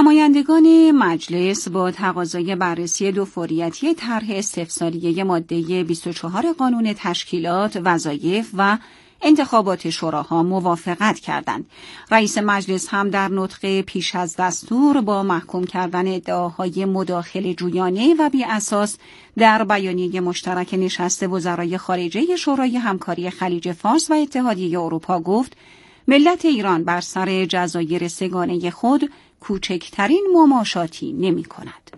نمایندگان مجلس با تقاضای بررسی دو فوریتی طرح استفساریه ماده 24 قانون تشکیلات، وظایف و انتخابات شوراها موافقت کردند. رئیس مجلس هم در نطق پیش از دستور با محکوم کردن ادعاهای مداخله جویانه و بی اساس در بیانیه مشترک نشست وزرای خارجه شورای همکاری خلیج فارس و اتحادیه اروپا گفت ملت ایران بر سر جزایر سگانه خود کوچکترین مماشاتی نمی کند.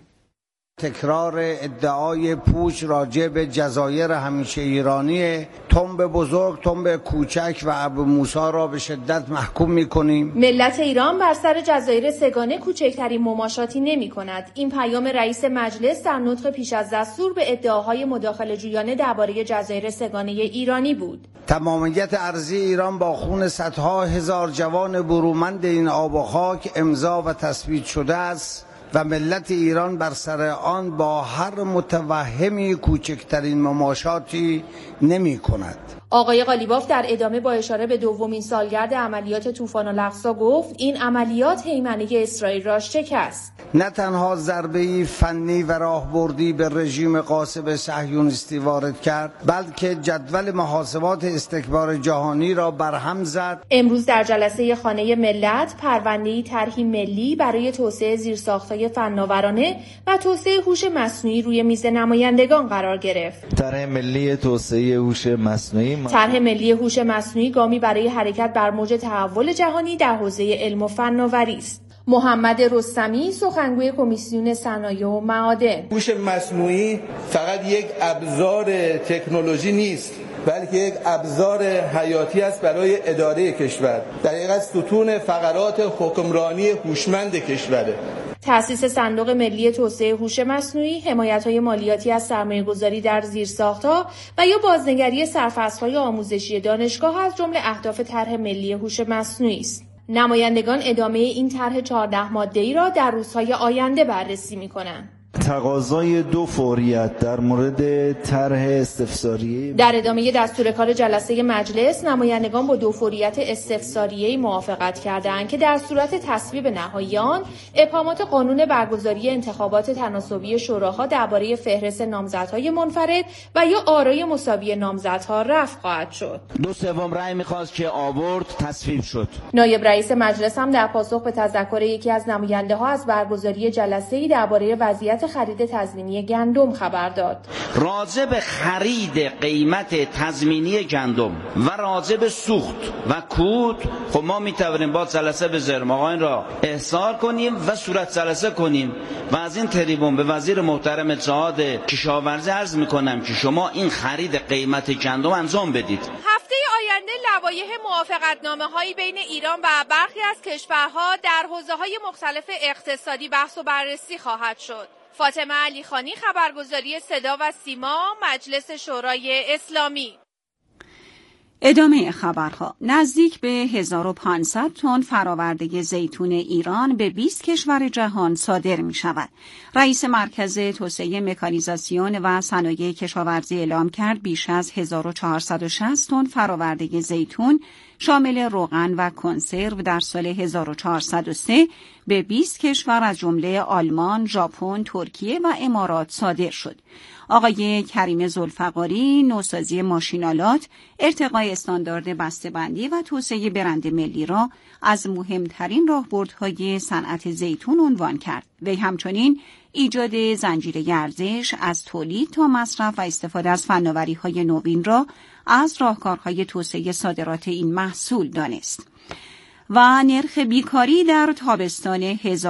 تکرار ادعای پوچ راجع به جزایر همیشه ایرانی، تنب بزرگ، تنب کوچک و ابو موسی را به شدت محکوم می‌کنیم. ملت ایران بر سر جزایر سگانه کوچکترین مماشاتی نمی‌کند. این پیام رئیس مجلس در نطق پیش از دستور به ادعاهای مداخله جویانه درباره جزایر سگانه ایرانی بود. تمامیت ارضی ایران با خون صدها هزار جوان برومند این آب و خاک امضا و تثبیت شده است و ملت ایران بر سر آن با هر متوهمی کوچکترین مماشاتی نمی کند. آقای قالیباف در ادامه با اشاره به دومین سالگرد عملیات طوفان الاقصی گفت این عملیات هیمنه اسرائیل را شکست. نه تنها ضربه‌ای فنی و راهبردی به رژیم غاصب صهیونیستی وارد کرد، بلکه جدول محاسبات استکبار جهانی را برهم زد. امروز در جلسه خانه ملت پرونده‌ای طرحی ملی برای توسعه زیرساخت‌های فناورانه و توسعه هوش مصنوعی روی میز نمایندگان قرار گرفت. طرح ملی توسعه هوش مصنوعی طرح ملی هوش مصنوعی گامی برای حرکت بر موج تحول جهانی در حوزه علم و فناوری است. محمد رستمی سخنگوی کمیسیون صنایع و معادن: هوش مصنوعی فقط یک ابزار تکنولوژی نیست، بلکه یک ابزار حیاتی است برای اداره کشور. در حقیقت ستون فقرات حکمرانی هوشمند کشوره. تأسیس صندوق ملی توسعه هوش مصنوعی، حمایت‌های مالیاتی از سرمایه‌گذاری در زیرساخت‌ها و یا بازنگری سرفصل‌های آموزشی دانشگاه از جمله اهداف طرح ملی هوش مصنوعی است. نمایندگان ادامه این طرح 14 ماده‌ای را در روزهای آینده بررسی می‌کنند. تقاضای دو فوریت در مورد طرح استفساریه. در ادامه دستور کار جلسه مجلس، نمایندگان با دو فوریت استفساریه موافقت کردند که در صورت تصویب نهایی آن ابهامات قانون برگزاری انتخابات تناسبی شوراها درباره فهرست نامزدهای منفرد و یا آرای مساوی نامزدها رفع خواهد شد. 2/3 رأی می‌خواست که آورد، تصویب شد. نایب رئیس مجلس هم در پاسخ به تذکر یکی از نماینده‌ها از برگزاری جلسه‌ای درباره وضعیت خرید تضمینی گندم خبر داد. راجع به خرید قیمت تضمینی گندم و راجع به سوخت و کود، خب ما میتوانیم با جلسه بذاریم آقا این را احضار کنیم و صورت جلسه کنیم و از این تریبون به وزیر محترم جهاد کشاورزی عرض میکنم که شما این خرید قیمت گندم انجام بدید. هفته آینده لوایح موافقتنامه‌هایی بین ایران و برخی از کشورها در حوزه‌های مختلف اقتصادی بحث و بررسی خواهد شد. فاطمه علیخانی، خبرگزاری صدا و سیما، مجلس شورای اسلامی. ادامه خبرها. نزدیک به 1500 تن فراورده زیتون ایران به 20 کشور جهان صادر می شود. رئیس مرکز توسعه مکانیزاسیون و صنایع کشاورزی اعلام کرد بیش از 1460 تن فراورده زیتون شامل روغن و کنسرو در سال 1403 به 20 کشور از جمله آلمان، ژاپن، ترکیه و امارات صادر شد. آقای کریم ذوالفقاری نوسازی ماشینالات، ارتقای استاندارد بسته‌بندی و توسعه برند ملی را از مهمترین راهبردهای صنعت زیتون عنوان کرد. وی همچنین ایجاد زنجیره ارزش از تولید تا مصرف و استفاده از فناوری‌های نوین را از راهکارهای توسعه صادرات این محصول دانست. و نرخ بیکاری در تابستان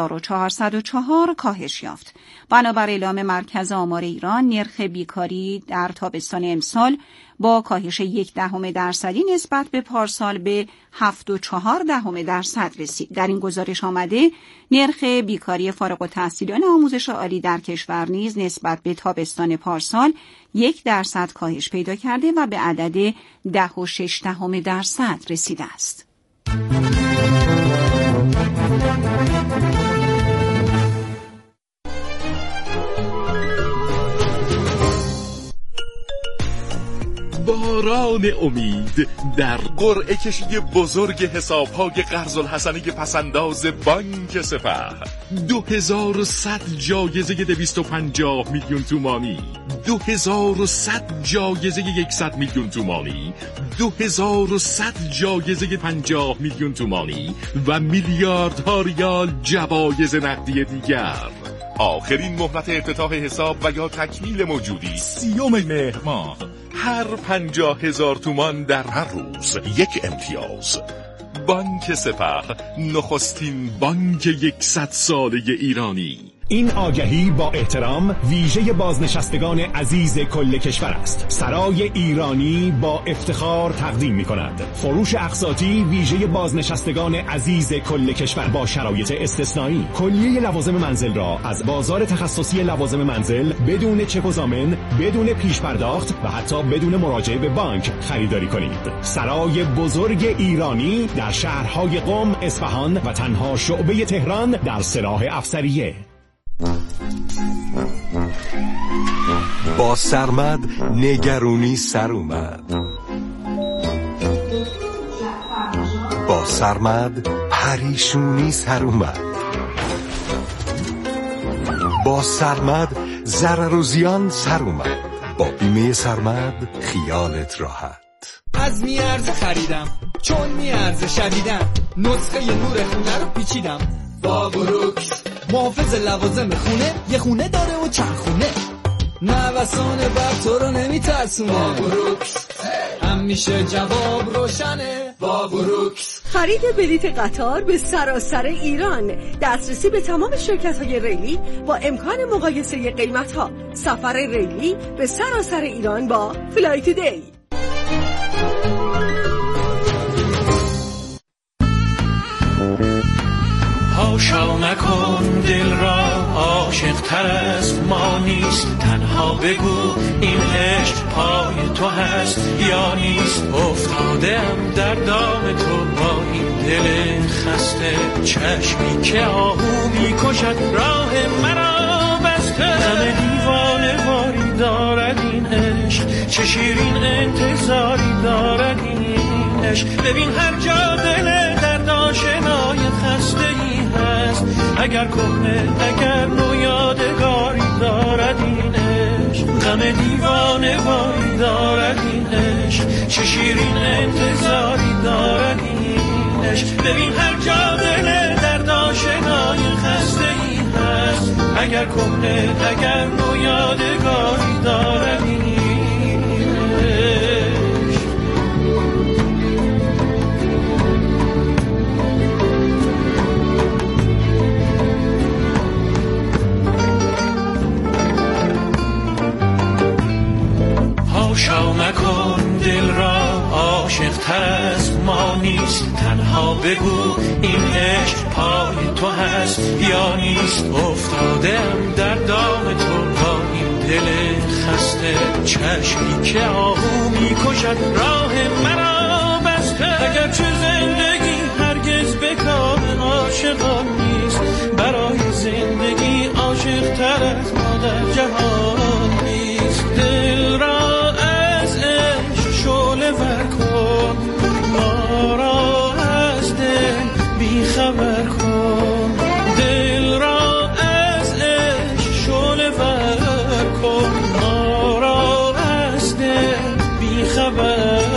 1404 کاهش یافت. بنابر اعلام مرکز آمار ایران، نرخ بیکاری در تابستان امسال با کاهش 0.1% نسبت به پارسال به 7.4% رسید. در این گزارش آمده نرخ بیکاری فارغ التحصیلان آموزش عالی در کشور نیز نسبت به تابستان پارسال 1% کاهش پیدا کرده و به عدد 10.6% رسیده است. باران امید در قرعه کشی بزرگ حساب‌های قرض الحسنه پسنداز بانک سپه. 2100 جایزه 250 میلیون تومانی، 2100 جایزه 100 میلیون تومانی، 2100 جایزه 50 میلیون تومانی و میلیاردها ریال جوایز نقدی دیگر. آخرین مهلت افتتاح حساب و یا تکمیل موجودی 30 مهر ماه. هر 50,000 تومان در هر روز یک امتیاز. بانک سپه، نخستین بانک 100 ساله ایرانی. این آگهی با احترام ویژه بازنشستگان عزیز کل کشور است. سرای ایرانی با افتخار تقدیم می کند فروش اقساطی ویژه بازنشستگان عزیز کل کشور با شرایط استثنایی. کلیه لوازم منزل را از بازار تخصصی لوازم منزل بدون چک و ضامن، بدون پیش پرداخت و حتی بدون مراجعه به بانک خریداری کنید. سرای بزرگ ایرانی در شهرهای قم، اصفهان و تنها شعبه تهران در سلاح افسریه. با سرمد نگرونی سر اومد، با سرمد پریشونی سر اومد، با سرمد ضرر و زیان سر اومد. با بیمه سرمد خیالت راحت. از میارزه خریدم چون میارزه شدیدم، نسخه نور خونه رو پیچیدم با بروکس. محافظ لوازم خونه یه خونه داره و چند خونه، نوسان بر تو رو نمیترسونه. با بروکس همیشه جواب روشنه. با بروکس خرید بلیت قطار به سراسر ایران، دسترسی به تمام شرکت‌های ریلی با امکان مقایسه قیمت‌ها. سفر ریلی به سراسر ایران با فلای تودی. هاشا نکن دل را، عاشق تر از ما نیست. تنها بگو این عشق پای تو هست یا نیست. افتادم در دام تو با این دل خسته، چشمی که آهو میکشد راه مرا بسته. همه دیوانه واری دارد این عشق، چه شیرین انتظاری دارد این عشق. ببین هر جا دل درد آشنای خسته ای هست، اگر کهنه اگر نو یادگاری دارد این عشق. غم دیوانه واری دارد این عشق، چه شیرین انتظاری دارد این عشق. ببین هر جا دل درد آشنای خسته ای هست، اگر کهنه اگر نو یادگاری دارد این عشق. هاشا نکن دل را، عاشق تر از ما نیست. تنها بگو این عشق پای تو هست یا نیست. افتادم در دام تو با این دل خسته، چشمی که آهو میکشد راه مرا بسته. اگرچه زندگی هرگز به کام عاشقان نیست، برای زندگی عاشق تر از ما در جهان نیست. دل را از عشق شعله ور کن، ما را از دل بیخبر کن. دل را از عشق شعله ور کن، ما را از دل بیخبر کن.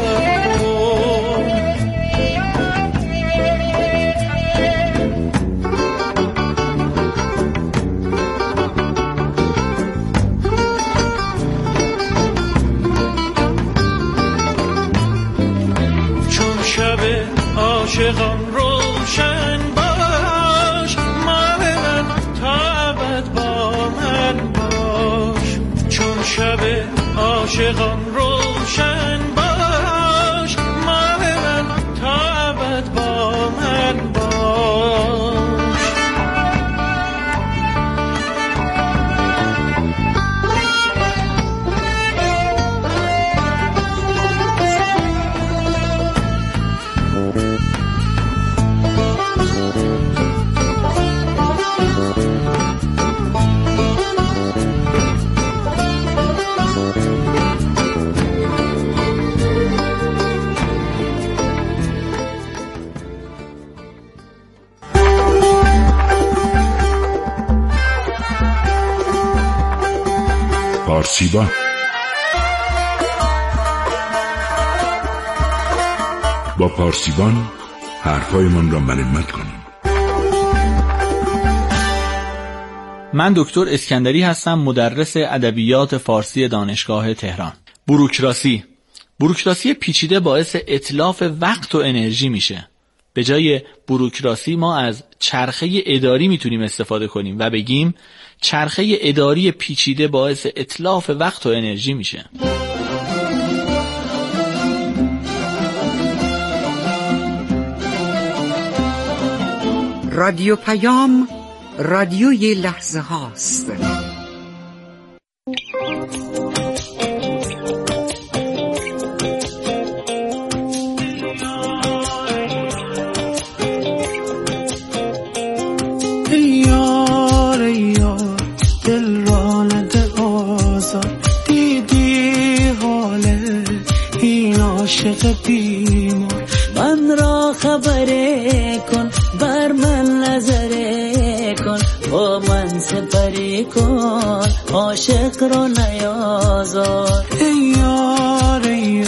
عاشقان روشن باش، مال من تا ابد با من باش. چون شب عاشقان روشن باش، مال من تا ابد با من باش. پارسیبان. با پارسیبان حرفایمان را مرمت کنیم. من دکتر اسکندری هستم، مدرس ادبیات فارسی دانشگاه تهران. بوروکراسی پیچیده باعث اتلاف وقت و انرژی میشه. به جای بوروکراسی ما از چرخه اداری میتونیم استفاده کنیم و بگیم چرخه اداری پیچیده باعث اتلاف وقت و انرژی میشه. رادیو پیام، رادیوی لحظه هاست. دل را نده آزاد، دیدی حاله این عاشق بیمار. من را خبره کن، بر من نظره کن، با من سپری کن، عاشق را نیازار. ای یار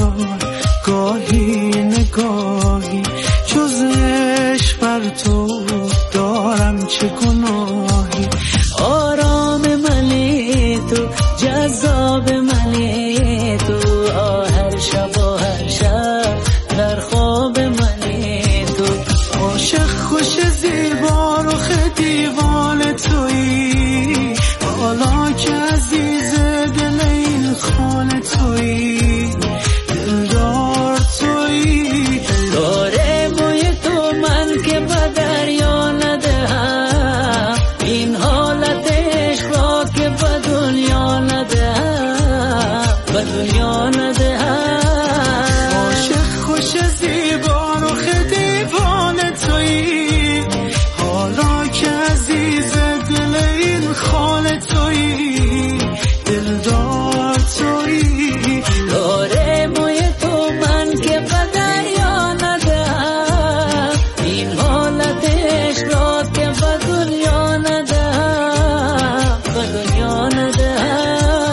گاهی نگاهی جز عشق بر تو دارم چه گناهی. آرام منی تو، جذاب منی تو، هر شب و هر شب در خواب منی تو. عاشق خوش زیبا رخ دیوان تویی، حالا که عزیز دل این خانه تویی، دلدار تویی. داره موی تو من که به دریا ندهم، این حالت عشق را که به دنیا ندهم، به دنیا ندهم. عاشق خوش زیبا رخ دیوان تویی، حالا که عزیز دل این خانه تویی، دلدار تویی. داره موی تو من که به دریا ندهم، این حالت عشق را که به دنیا ندهم، به دنیا ندهم.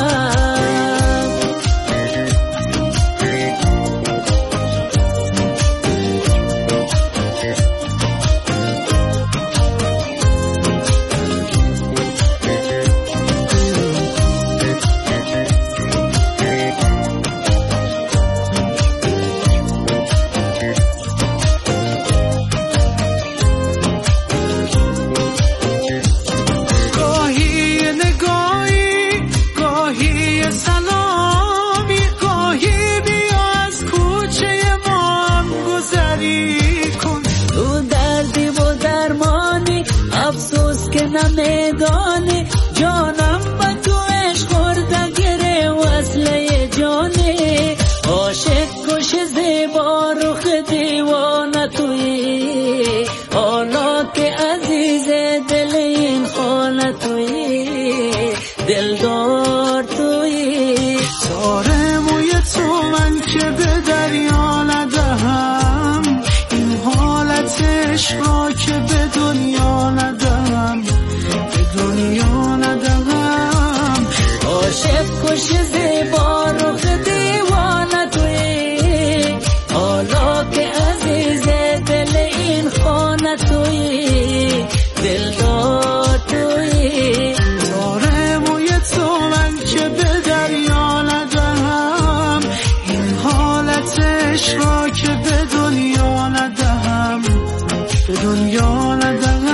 گاهی نگاهی، گاهی سلامی، گاهی بیا از کوچه ما هم گذری کن. تو دردی و درمانی، افسوس که نمیدانی، جانم با تو عشق خورده گره وصله جانی. عاشق کش زیبا رخ دیوانه تویی، حالا که عزیز دل این خانه تویی، دلدار تویی. تاره موی تو من که به دریا ندهم، این حالت عشق را که به دنیا ندهم، به دنیا ندهم. عاشق کش زیبا رخ دیوانه تویی، حالا که عزیز دل این خانه تویی، دلدار تویی. تاره موی تو من که به دریا ندهم، این حالت عشق را که به دنیا ندهم، به دنیا ندهم.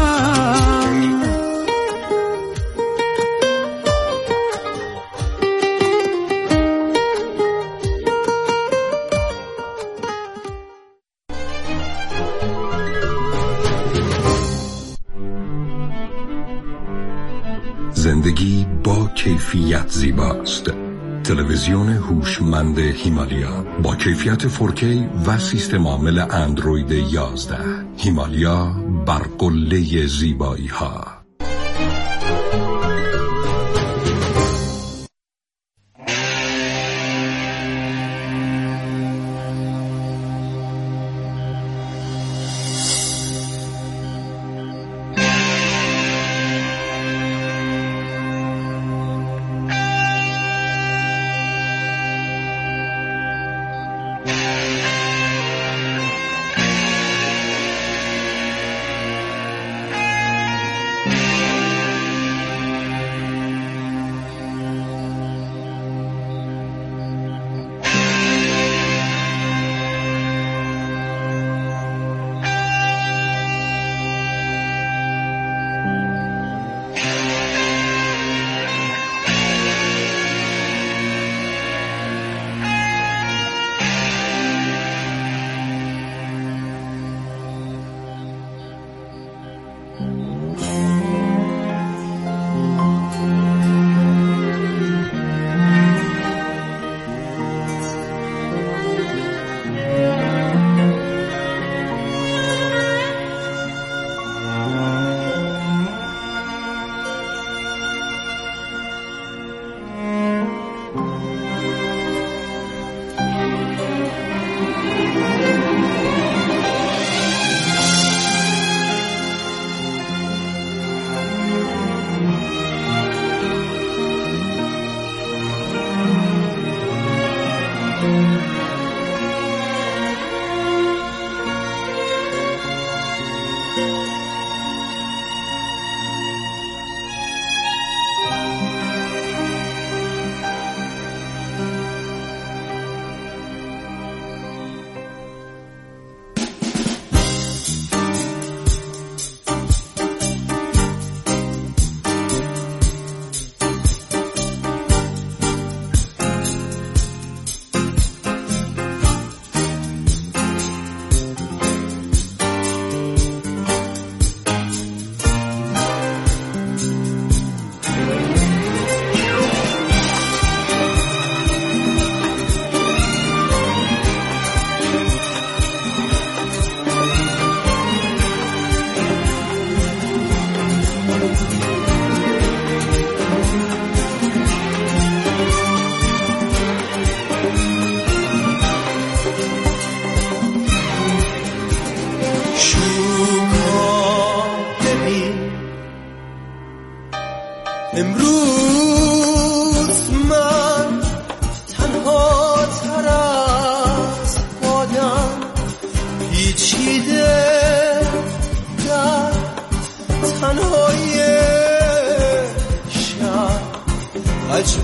زندگی با کیفیت زیباست. تلویزیون هوشمند هیمالیا با کیفیت 4K و سیستم عامل اندروید 11. هیمالیا بر قله زیبایی ها.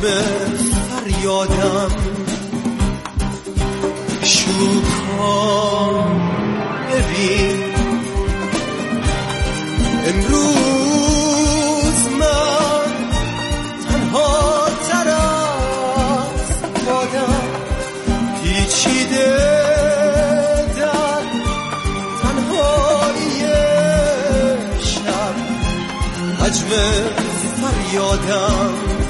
فریادم شوکا ببین امروز من تنها تر از بادم پیچیده در تنهایی شب حجم فریادم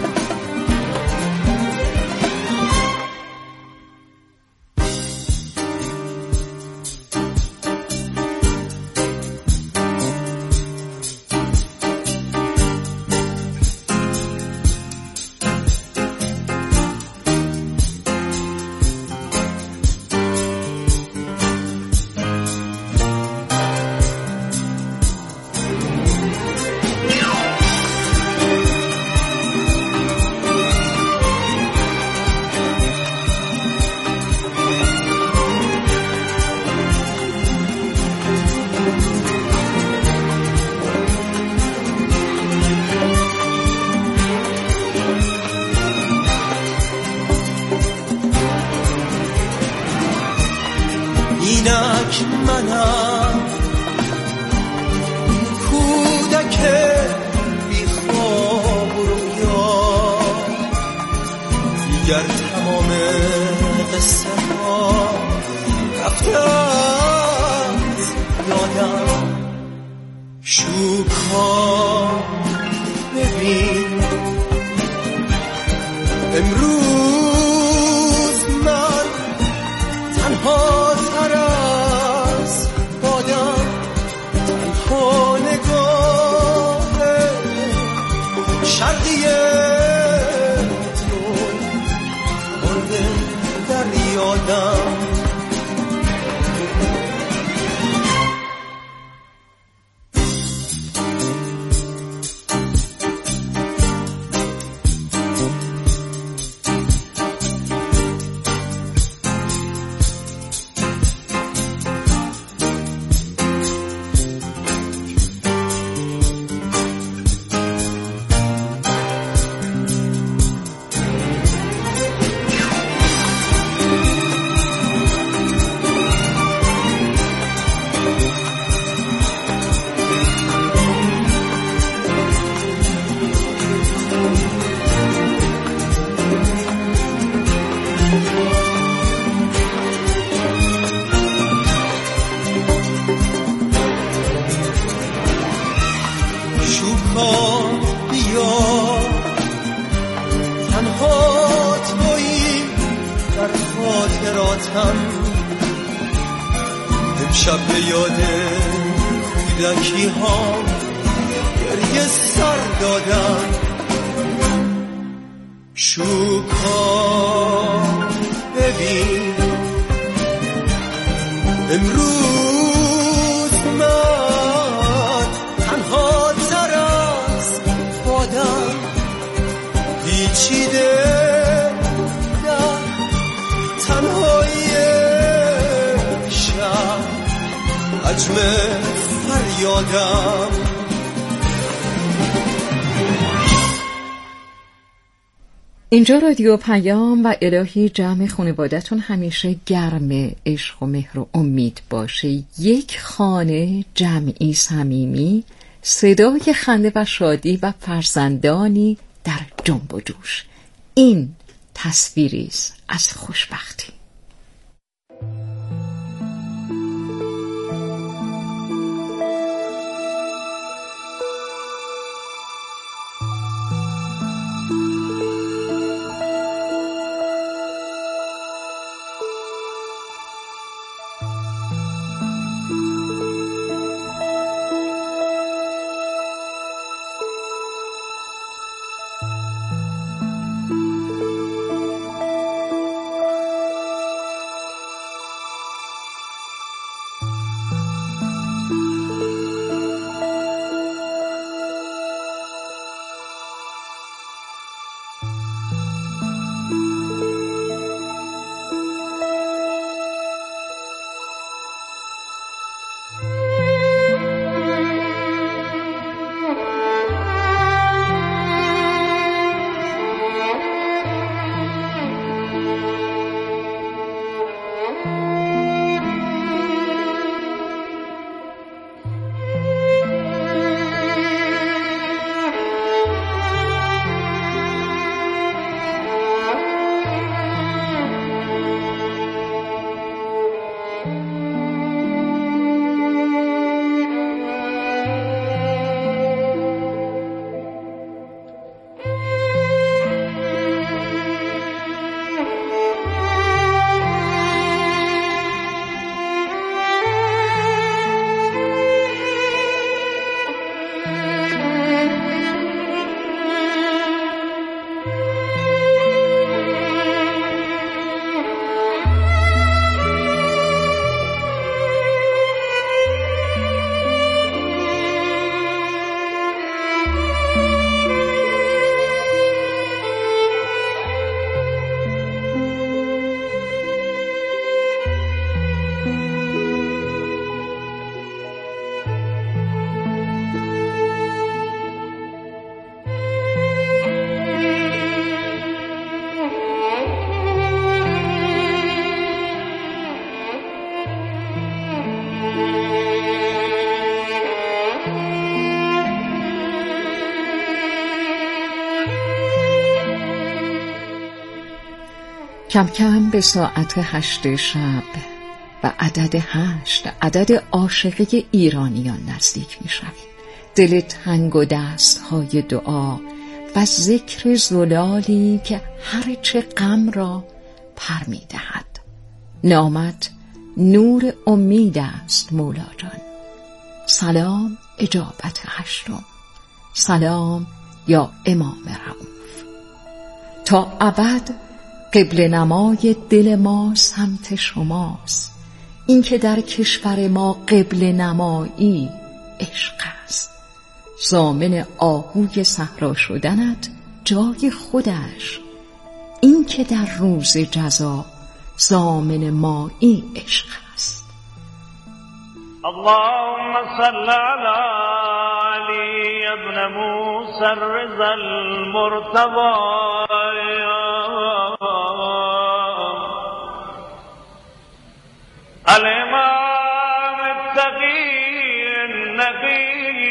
اینک منم کودک بی خواب و رویا دیگر تمام قصه ها رفته از یادم شوکا ببین امروز من تنها تر از بادم تنها نگاه شرقی تو مرده در یادم امشب به یاد کودکی ها گریه سر دادم شوکا ببین امروز من تنها تر از بادم پیچیده در تنهایی حجم فریادم اینجا رادیو پیام و الهی جمع خانوادتون همیشه گرم عشق و مهر و امید باشه. یک خانه جمعی صمیمی، صدای خنده و شادی و فرزندانی در جنب و جوش. این تصویری است از خوشبختی. کم کم به ساعت 8 شب و عدد 8 عدد عاشقی ایرانیان نزدیک می شویم. دل تنگ و دستهای دعا و ذکر زلالی که هرچه غم را پر می دهد. نامت نور امید است مولا جان. سلام اجابت 8. سلام یا امام رؤوف. تا ابد قبله نمای دل ما سمت شماست. این که در کشور ما قبله نمایی عشق است. ضامن آهوی صحرا شدنت جای خودش، این که در روز جزا ضامن مایی عشق است. اللهم صل علی علی ابن موسی الرضا المرتضی الامام التقی النقی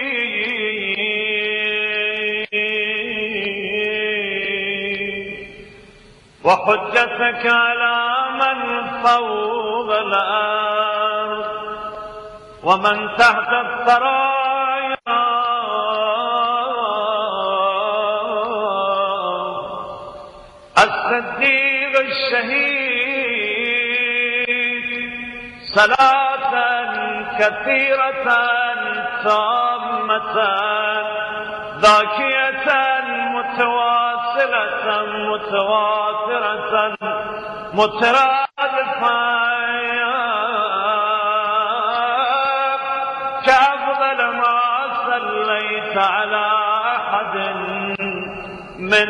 وحجتك على من فوق الأرض ومن تحت الثرى الصديق الشهيد صلاة كثيرة تامة ذاكية متواصلة متواترة مترادفة كأفضل ما صليت على أحد من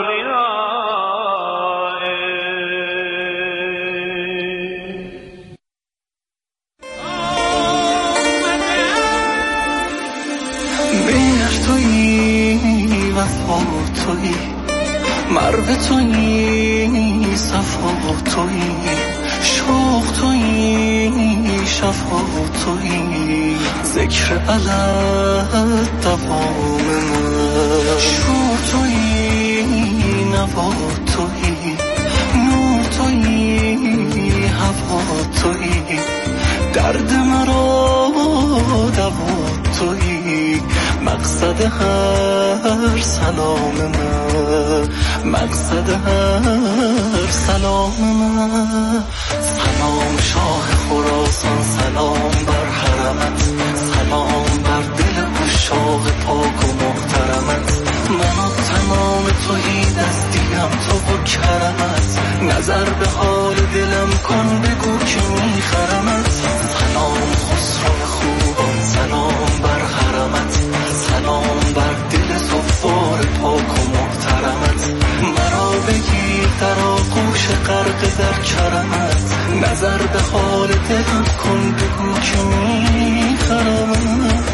تویی مرد تویی صفا تویی شوق تویی شفا تویی ذکر علت دوام من شور تویی نوا تویی نور تویی هوا تویی درد مرا دوا تویی مقصد هر سلام من مقصد هر سلام من سلام شاه خراسان سلام بر حرمت سلام بر دل عشاق پاک و محترمت من و تمام تویی دستیم تو و کرمت نظر به حال دلم کن بگو که میخرمت سلام خسرو خوبان سلام بر حرمت سلام بر دل صفار پاک و محترمت مرا بگیر در آغوش غرق در کرمت نظر به حال دلم کن بگو که میخرمت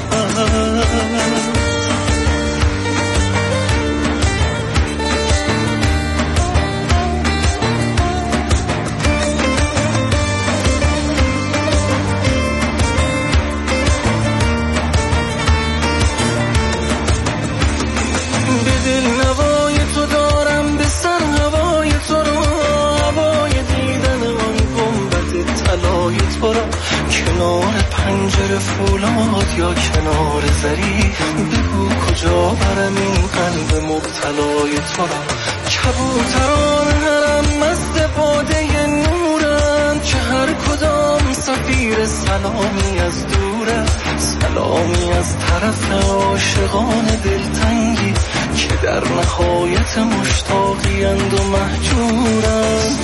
کنار پنجره فولاد یا کنار زری بگو کجا برم این قلب مبتلای تو را کبوتران حرم مست باده نورن که هر کدام سفیر سلامی از دوره سلامی از طرف عاشقان دلتنگی که در نهایت مشتاقیند و مهجورند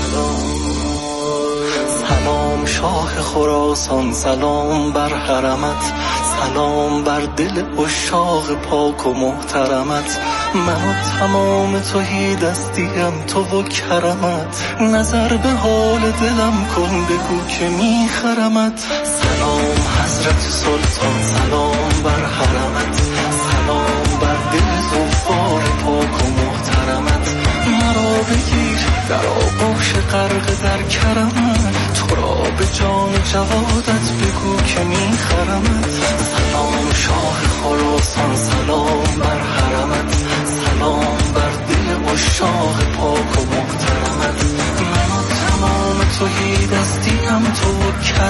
سلام شاه خراسان سلام بر حرمت سلام بر دل عشاق پاک و محترمت من و تمام تویی دستیم تو و کرمت نظر به حال دلم کن بگو که میخرمت سلام حضرت سلطان سلام بر حرمت سلام بر دل زوفار پاک و محترمت مرا بگیر در آغوش غرق در کرمت تو را به جان جوادت بگو که میخرمت سلام شاه خراسان سلام بر حرمت سلام بر دل عشاق پاک و محترمت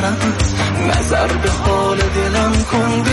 محترمت، نظر به حال دلم کن